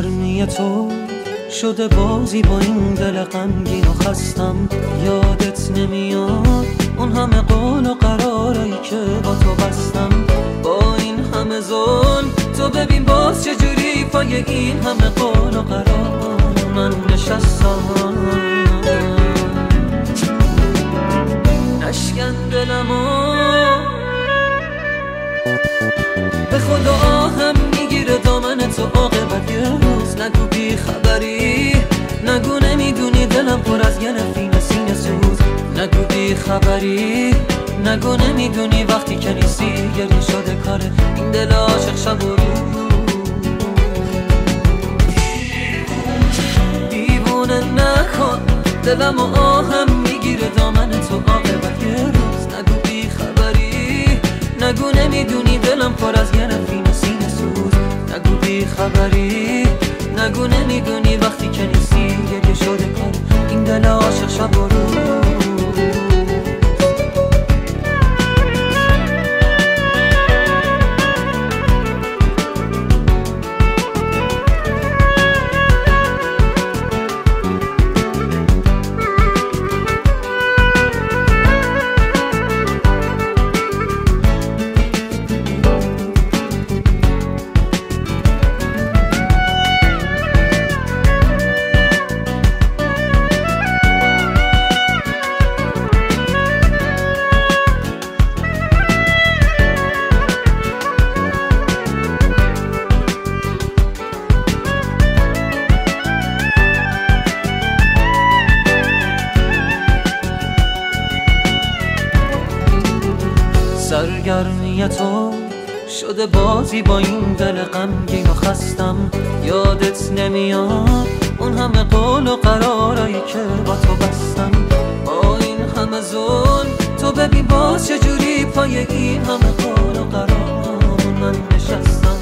سرگرمی تو شده بازی با این دل غمگین و خستم. یادت نمیاد اون همه قول و قرارایی که با تو بستم؟ با این همه ظلم تو ببین باز چجوری پای این همه قول و قرار من نشستم. نشکن دلمو به خدا آهم میگیره دامن تو عاقبت یه روز. نگو بی خبری، نگو نمیدونی دلم پر از گرفتین سینه سوز. نگو بی خبری، نگو نمیدونی وقتی که نیستی گریه شده کاره این دل عاشق شب و روز. دیوونه نکن دلم و آهم میگیره دامن تو عاقبت یه روز. نگو بی خبری، نگو نمیدونی دلم پر از گرفتین سینه سوز. نگو بی خبری، نگو نمیدونی وقتی که نیستی گریه شده کار این دل عاشق شب و روز. سرگرمی تو شده بازی با این دل غمگین و خستم. یادت نمیاد اون همه قول و قرارایی که با تو بستم؟ با این همه ظلم تو ببین باز چجوری پای این همه قول و قرار من نشستم.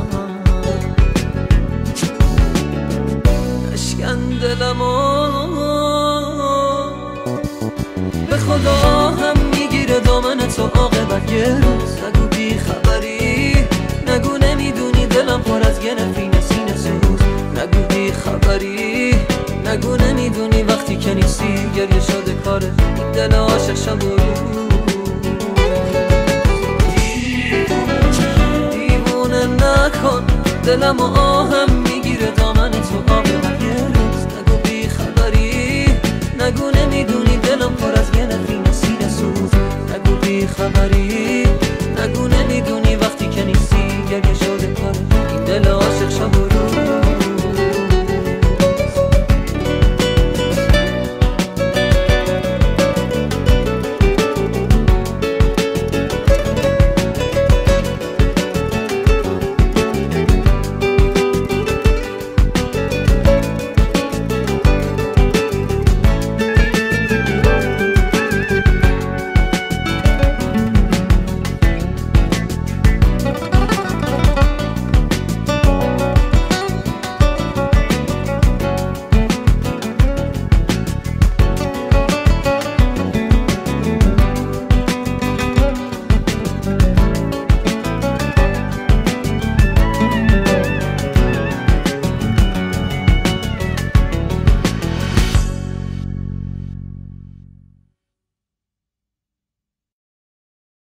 نشکن دلمو به خدا هم میگیره دامن تو عاقبت یه روز. نگو بی خبری، نگو نمیدونی دلم پر از گرفتین سینه سوز. نگو بی خبری، نگو نمیدونی وقتی که نیستی گریه شده کار این دل عاشق شب و روز. دیوونه نکن دلم و آهم